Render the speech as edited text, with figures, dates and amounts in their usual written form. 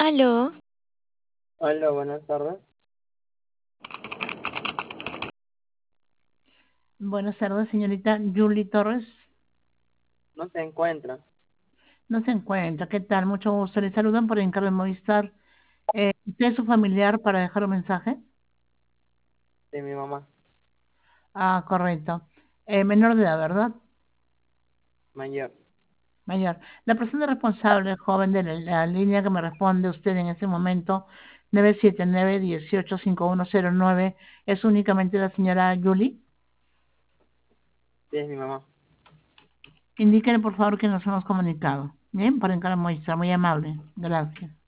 Aló, Hola, buenas tardes. Buenas tardes, señorita Julie Torres. No se encuentra No se encuentra. ¿Qué tal? Mucho gusto. Le saludan por encargo de Movistar. ¿Usted es su familiar para dejar un mensaje? de mi mamá Ah, correcto. Menor de edad, ¿verdad? mayor. Mayor. La persona responsable, joven de la línea que me responde usted en ese momento, 979-185109, ¿es únicamente la señora Julie? Sí, es mi mamá. Indíquele, por favor, que nos hemos comunicado. Bien, por encargo de Movistar. Muy amable. Gracias.